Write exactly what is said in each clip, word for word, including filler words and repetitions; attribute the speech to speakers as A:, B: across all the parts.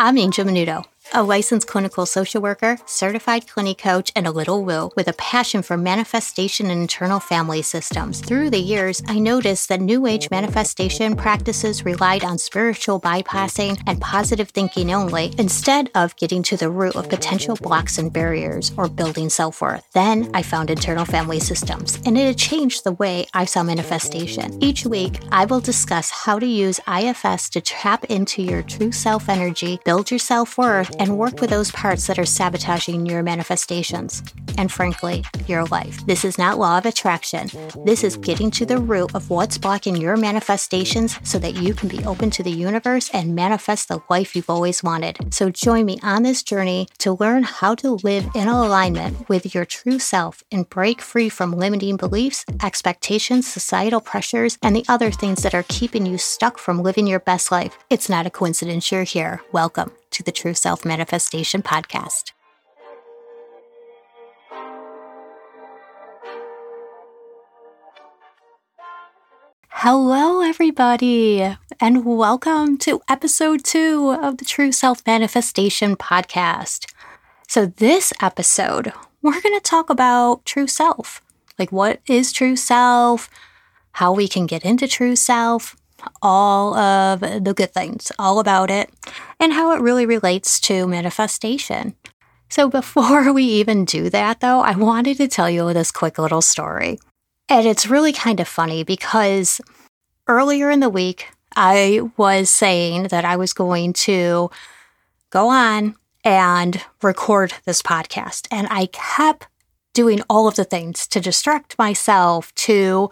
A: I'm Angel Menudo, a licensed clinical social worker, certified clinic coach, and a little woo with a passion for manifestation and internal family systems. Through the years, I noticed that New Age manifestation practices relied on spiritual bypassing and positive thinking only, instead of getting to the root of potential blocks and barriers or building self-worth. Then I found internal family systems, and it had changed the way I saw manifestation. Each week, I will discuss how to use I F S to tap into your true self energy, build your self-worth, and work with those parts that are sabotaging your manifestations and, frankly, your life. This is not law of attraction. This is getting to the root of what's blocking your manifestations so that you can be open to the universe and manifest the life you've always wanted. So join me on this journey to learn how to live in alignment with your true self and break free from limiting beliefs, expectations, societal pressures, and the other things that are keeping you stuck from living your best life. It's not a coincidence you're here. Welcome to the True Self Manifestation Podcast. Hello, everybody, and welcome to episode two of the True Self Manifestation Podcast. So this episode, we're going to talk about true self. Like, what is true self? How we can get into true self? All of the good things, all about it, and how it really relates to manifestation. So before we even do that, though, I wanted to tell you this quick little story. And it's really kind of funny because earlier in the week, I was saying that I was going to go on and record this podcast. And I kept doing all of the things to distract myself, to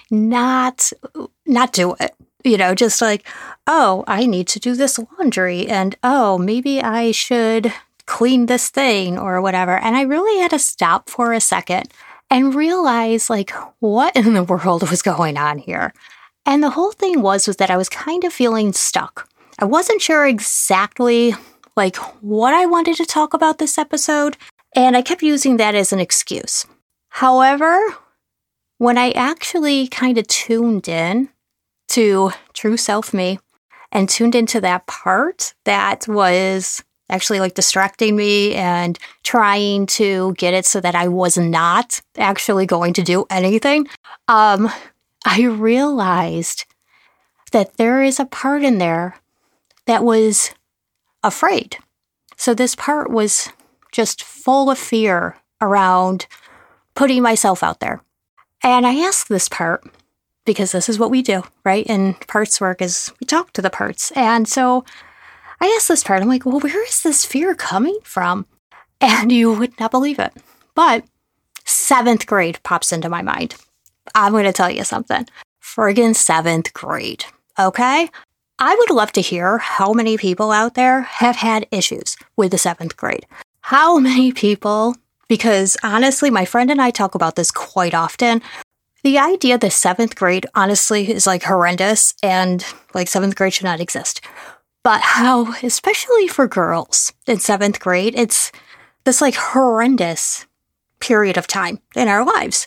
A: not, not do it. You know, just like, oh, I need to do this laundry, and oh, maybe I should clean this thing or whatever. And I really had to stop for a second and realize, like, what in the world was going on here. And the whole thing was, was that I was kind of feeling stuck. I wasn't sure exactly, like, what I wanted to talk about this episode, and I kept using that as an excuse. However, when I actually kind of tuned in to true self me and tuned into that part that was actually like distracting me and trying to get it so that I was not actually going to do anything, um, I realized that there is a part in there that was afraid. So this part was just full of fear around putting myself out there. And I asked this part, because this is what we do, right? In parts work is we talk to the parts. And so I asked this part, I'm like, well, where is this fear coming from? And you would not believe it. But seventh grade pops into my mind. I'm going to tell you something. Friggin' seventh grade, okay? I would love to hear how many people out there have had issues with the seventh grade. How many people, because honestly, my friend and I talk about this quite often. The idea that seventh grade, honestly, is like horrendous and like seventh grade should not exist. But how, especially for girls in seventh grade, it's this like horrendous period of time in our lives.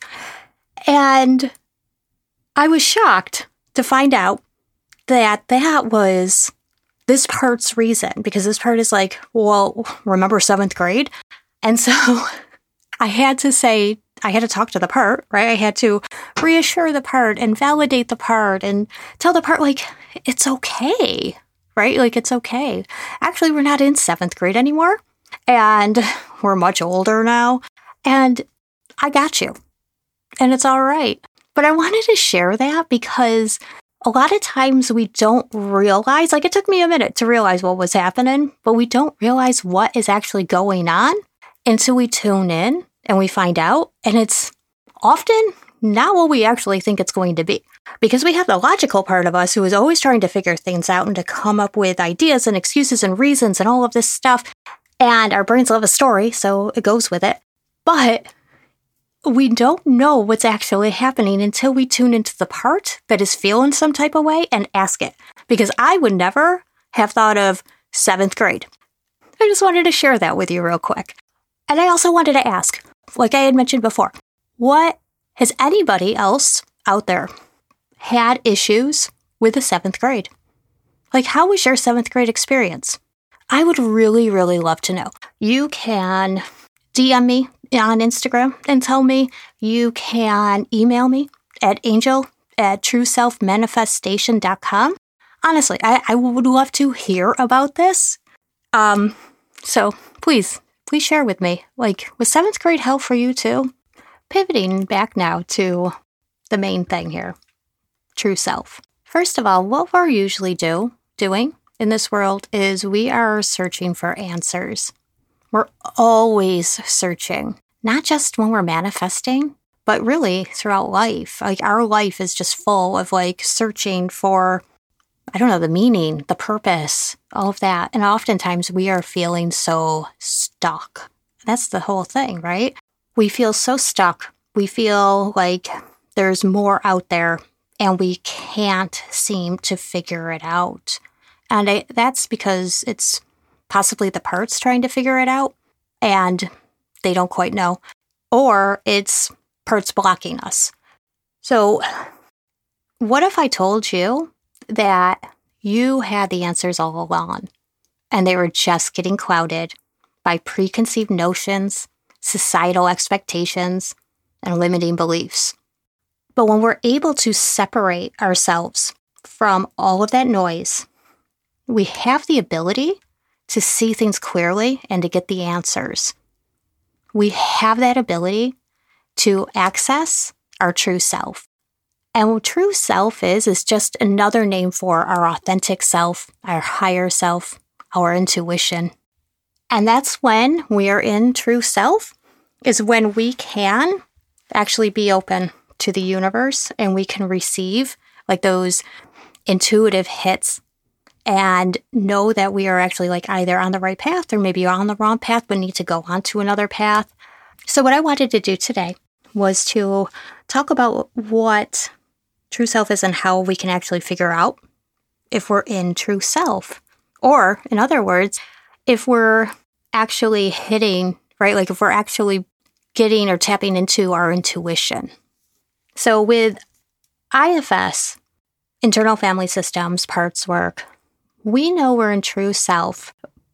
A: And I was shocked to find out that that was this part's reason, because this part is like, well, remember seventh grade? And so I had to say, I had to talk to the part, right? I had to reassure the part and validate the part and tell the part, like, it's okay, right? Like, it's okay. Actually, we're not in seventh grade anymore, and we're much older now, and I got you, and it's all right. But I wanted to share that because a lot of times we don't realize, like, it took me a minute to realize what was happening, but we don't realize what is actually going on until we tune in and we find out, and it's often not what we actually think it's going to be. Because we have the logical part of us who is always trying to figure things out and to come up with ideas and excuses and reasons and all of this stuff. And our brains love a story, so it goes with it. But we don't know what's actually happening until we tune into the part that is feeling some type of way and ask it. Because I would never have thought of seventh grade. I just wanted to share that with you real quick. And I also wanted to ask, like I had mentioned before, what has anybody else out there had issues with the seventh grade? Like, how was your seventh grade experience? I would really, really love to know. You can D M me on Instagram and tell me. You can email me at angel at true self manifestation dot com. Honestly, I, I would love to hear about this. Um, so please, please share with me. Like, was seventh grade hell for you too? Pivoting back now to the main thing here, true self. First of all, what we're usually do doing in this world is we are searching for answers. We're always searching, not just when we're manifesting, but really throughout life. Like, our life is just full of like searching for, I don't know, the meaning, the purpose, all of that. And oftentimes we are feeling so stuck. That's the whole thing, right? We feel so stuck. We feel like there's more out there and we can't seem to figure it out. And I, that's because it's possibly the parts trying to figure it out and they don't quite know. Or it's parts blocking us. So what if I told you that you had the answers all along and they were just getting clouded by preconceived notions, societal expectations, and limiting beliefs? But when we're able to separate ourselves from all of that noise, we have the ability to see things clearly and to get the answers. We have that ability to access our true self. And what true self is, is just another name for our authentic self, our higher self, our intuition. And that's when we are in true self, is when we can actually be open to the universe and we can receive like those intuitive hits and know that we are actually like either on the right path or maybe on the wrong path, but need to go on to another path. So what I wanted to do today was to talk about what true self is and how we can actually figure out if we're in true self. Or, in other words, if we're actually hitting, right, like if we're actually getting or tapping into our intuition. So with I F S, internal family systems, parts work, we know we're in true self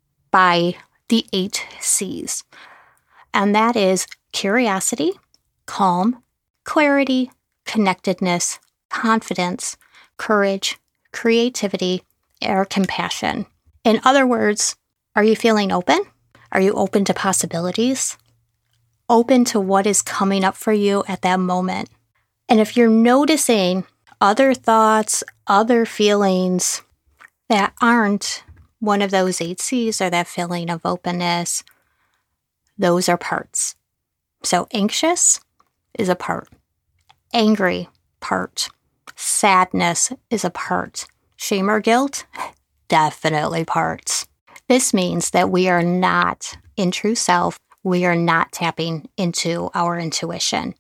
A: by the eight C's. And that is curiosity, calm, clarity, connectedness, confidence, courage, creativity, or compassion. In other words, are you feeling open? Are you open to possibilities? Open to what is coming up for you at that moment. And if you're noticing other thoughts, other feelings that aren't one of those eight C's or that feeling of openness, those are parts. So anxious is a part. Angry, part. Sadness is a part. Shame or guilt, definitely parts. This means that we are not in true self. We are not tapping into our intuition.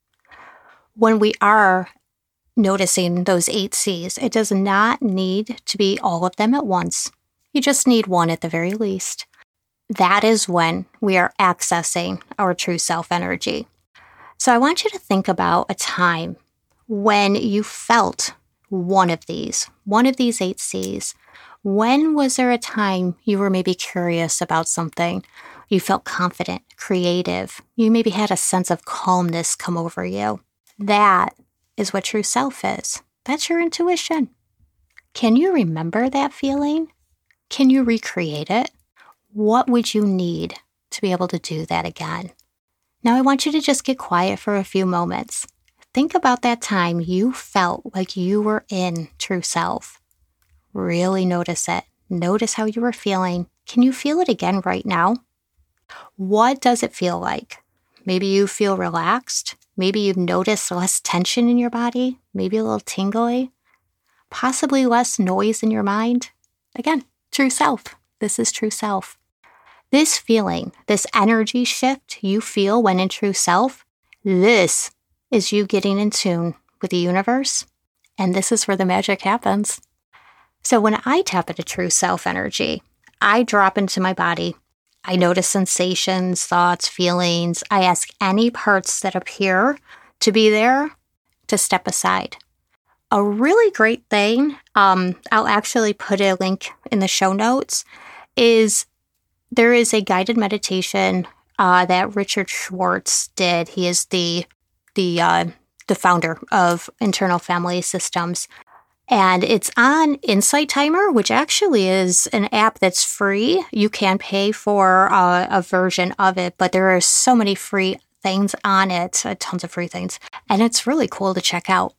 A: When we are noticing those eight C's, it does not need to be all of them at once. You just need one at the very least. That is when we are accessing our true self energy. So I want you to think about a time when you felt one of these, one of these eight C's. When was there a time you were maybe curious about something? You felt confident, creative. You maybe had a sense of calmness come over you. That is what true self is. That's your intuition. Can you remember that feeling? Can you recreate it? What would you need to be able to do that again? Now I want you to just get quiet for a few moments. Think about that time you felt like you were in true self. Really notice it. Notice how you were feeling. Can you feel it again right now? What does it feel like? Maybe you feel relaxed. Maybe you've noticed less tension in your body. Maybe a little tingly. Possibly less noise in your mind. Again, true self. This is true self. This feeling, this energy shift you feel when in true self, this is you getting in tune with the universe. And this is where the magic happens. So when I tap into true self energy, I drop into my body. I notice sensations, thoughts, feelings. I ask any parts that appear to be there to step aside. A really great thing, um, I'll actually put a link in the show notes, is there is a guided meditation uh, that Richard Schwartz did. He is the the uh, the founder of Internal Family Systems. And it's on Insight Timer, which actually is an app that's free. You can pay for uh, a version of it, but there are so many free things on it, uh, tons of free things. And it's really cool to check out.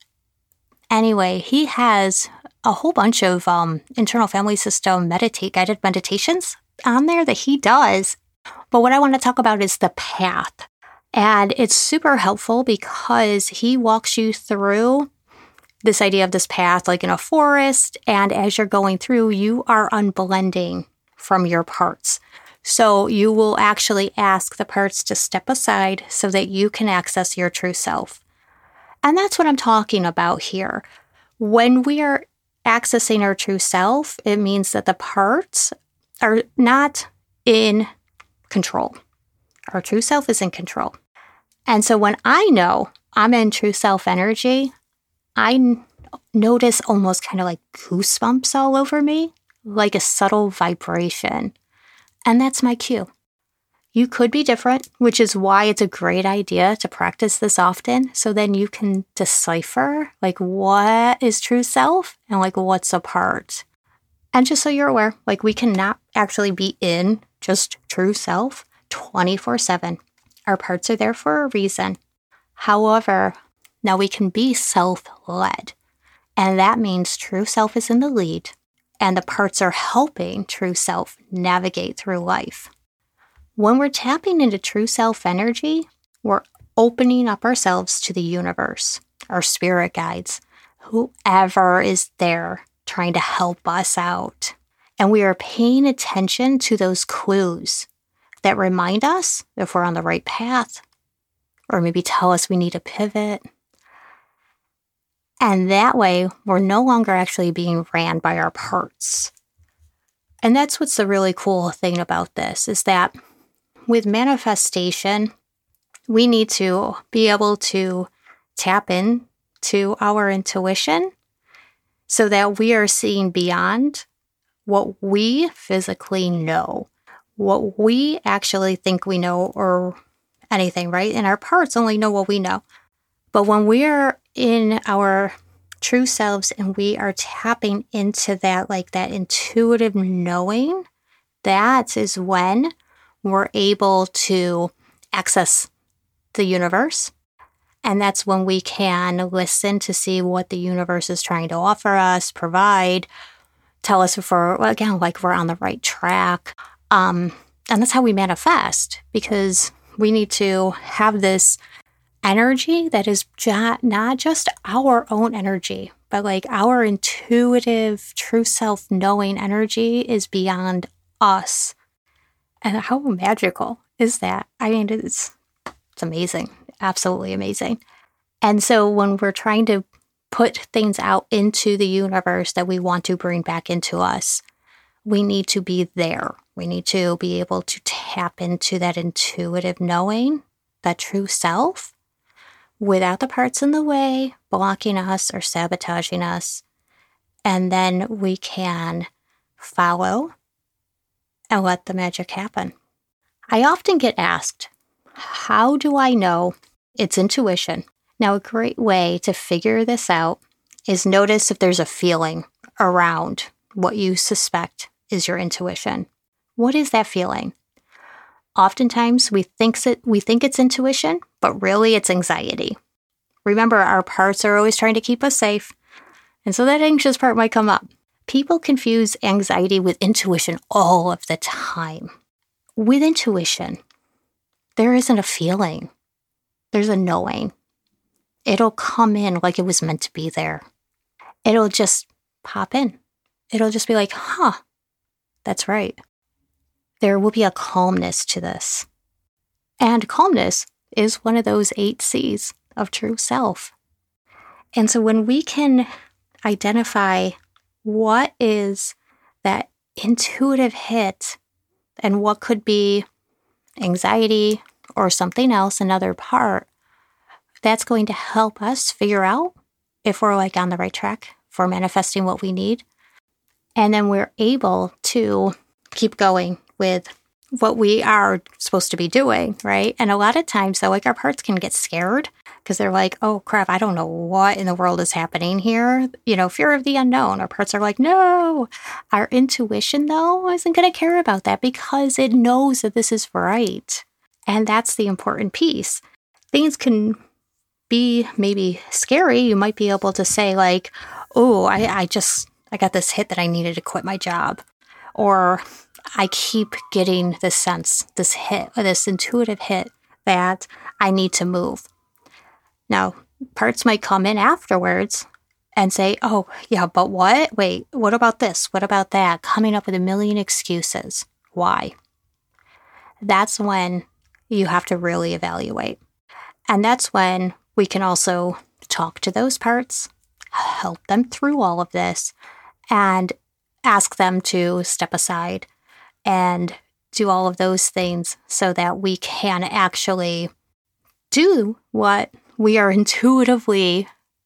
A: Anyway, he has a whole bunch of um, internal family system meditate guided meditations on there that he does. But what I want to talk about is the path. And it's super helpful because he walks you through this idea of this path like in a forest. And as you're going through, you are unblending from your parts. So you will actually ask the parts to step aside so that you can access your true self. And that's what I'm talking about here. When we are accessing our true self, it means that the parts are not in control. Our true self is in control. And so when I know I'm in true self energy, I n- notice almost kind of like goosebumps all over me, like a subtle vibration. And that's my cue. You could be different, which is why it's a great idea to practice this often. So then you can decipher like what is true self and like what's a part. And just so you're aware, like we cannot actually be in just true self twenty-four seven. Our parts are there for a reason. However, now we can be self-led. And that means true self is in the lead and the parts are helping true self navigate through life. When we're tapping into true self energy, we're opening up ourselves to the universe, our spirit guides, whoever is there trying to help us out. And we are paying attention to those clues that remind us if we're on the right path, or maybe tell us we need to pivot. And that way, we're no longer actually being ran by our parts. And that's what's the really cool thing about this, is that with manifestation, we need to be able to tap in to our intuition so that we are seeing beyond what we physically know, what we actually think we know or anything, right? And our parts only know what we know. But when we are in our true selves and we are tapping into that, like that intuitive knowing, that is when we're able to access the universe. And that's when we can listen to see what the universe is trying to offer us, provide, tell us if we're, again, like we're on the right track. Um, and that's how we manifest, because we need to have this energy that is ja- not just our own energy, but like our intuitive, true self-knowing energy is beyond us. And how magical is that? I mean, it's it's amazing. Absolutely amazing. And so when we're trying to put things out into the universe that we want to bring back into us, we need to be there. We need to be able to tap into that intuitive knowing, that true self, without the parts in the way, blocking us or sabotaging us. And then we can follow and let the magic happen. I often get asked, how do I know it's intuition? Now, a great way to figure this out is notice if there's a feeling around what you suspect is your intuition. What is that feeling? Oftentimes, we think it, we think it's intuition, but really it's anxiety. Remember, our parts are always trying to keep us safe, and so that anxious part might come up. People confuse anxiety with intuition all of the time. With intuition, there isn't a feeling. There's a knowing. It'll come in like it was meant to be there. It'll just pop in. It'll just be like, huh, that's right. There will be a calmness to this. And calmness is one of those eight C's of true self. And so when we can identify what is that intuitive hit and what could be anxiety or something else, another part, that's going to help us figure out if we're like on the right track for manifesting what we need. And then we're able to keep going with what we are supposed to be doing, right? And a lot of times, though, like our parts can get scared because they're like, oh, crap, I don't know what in the world is happening here. You know, fear of the unknown. Our parts are like, no. Our intuition, though, isn't going to care about that because it knows that this is right. And that's the important piece. Things can be maybe scary. You might be able to say like, oh, I, I just, I got this hit that I needed to quit my job. Or I keep getting this sense, this hit, or this intuitive hit that I need to move. Now, parts might come in afterwards and say, oh, yeah, but what? Wait, what about this? What about that? Coming up with a million excuses. Why? That's when you have to really evaluate. And that's when we can also talk to those parts, help them through all of this, and ask them to step aside and do all of those things so that we can actually do what we are intuitively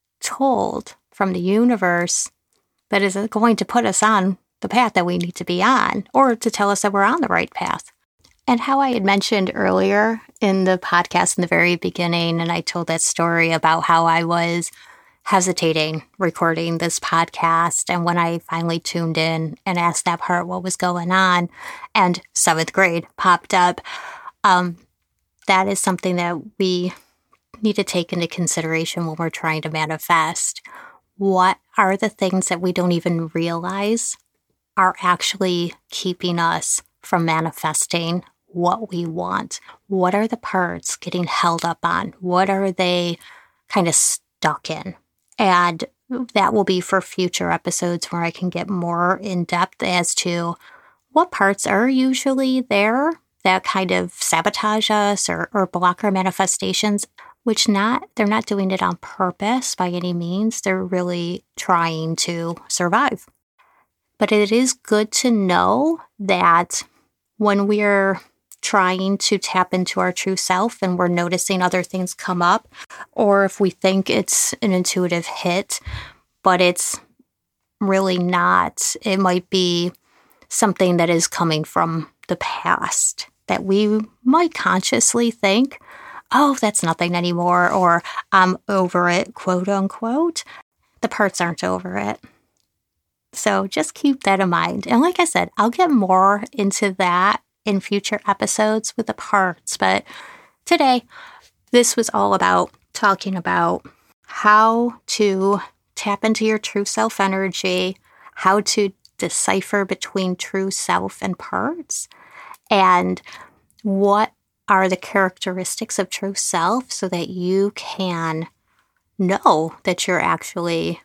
A: told from the universe that is going to put us on the path that we need to be on, or to tell us that we're on the right path. And how I had mentioned earlier in the podcast in the very beginning, and I told that story about how I was hesitating recording this podcast. And when I finally tuned in and asked that part what was going on, and seventh grade popped up, um, that is something that we need to take into consideration when we're trying to manifest. What are the things that we don't even realize are actually keeping us from manifesting what we want? What are the parts getting held up on? What are they kind of stuck in? And that will be for future episodes where I can get more in depth as to what parts are usually there that kind of sabotage us or, or block our manifestations, which not, they're not doing it on purpose by any means. They're really trying to survive. But it is good to know that when we're trying to tap into our true self and we're noticing other things come up, or if we think it's an intuitive hit, but it's really not, it might be something that is coming from the past that we might consciously think, oh, that's nothing anymore, or I'm over it, quote unquote. The parts aren't over it. So just keep that in mind. And like I said, I'll get more into that in future episodes with the parts. But today, this was all about talking about how to tap into your true self energy, how to decipher between true self and parts, and what are the characteristics of true self so that you can know that you're actually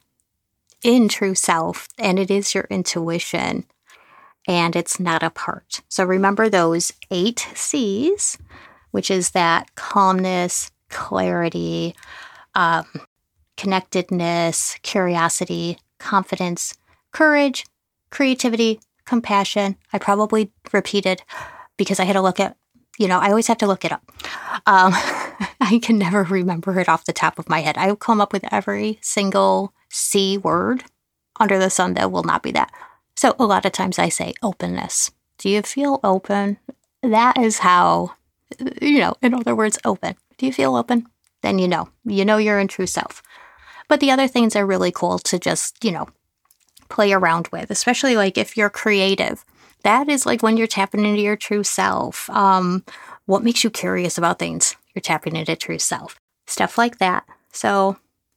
A: in true self and it is your intuition. And it's not a part. So remember those eight C's, which is that calmness, clarity, um, connectedness, curiosity, confidence, courage, creativity, compassion. I probably repeated because I had to look at, you know, I always have to look it up. Um, I can never remember it off the top of my head. I will come up with every single C word under the sun that will not be that. So a lot of times I say openness. Do you feel open? That is how, you know, in other words, open. Do you feel open? Then you know. You know you're in true self. But the other things are really cool to just, you know, play around with, especially like if you're creative. That is like when you're tapping into your true self. Um, what makes you curious about things? You're tapping into true self. Stuff like that. So,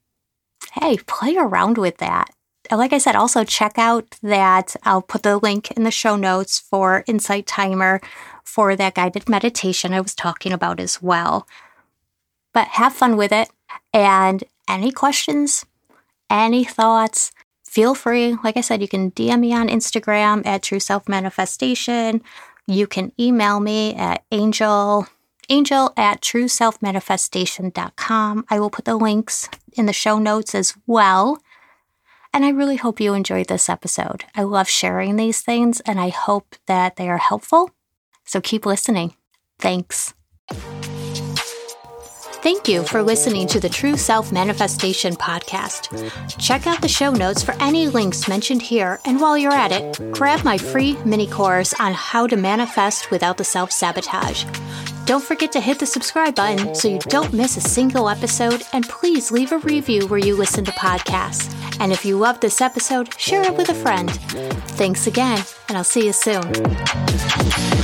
A: hey, play around with that. Like I said, also check out that, I'll put the link in the show notes for Insight Timer for that guided meditation I was talking about as well. But have fun with it. And any questions, any thoughts, feel free. Like I said, you can D M me on Instagram at True Self Manifestation. You can email me at angel, angel at true self manifestation dot com. I will put the links in the show notes as well. And I really hope you enjoyed this episode. I love sharing these things, and I hope that they are helpful. So keep listening. Thanks. Thank you for listening to the True Self Manifestation podcast. Check out the show notes for any links mentioned here, and while you're at it, grab my free mini course on how to manifest without the self-sabotage. Don't forget to hit the subscribe button so you don't miss a single episode, and please leave a review where you listen to podcasts. And if you love this episode, share it with a friend. Thanks again, and I'll see you soon.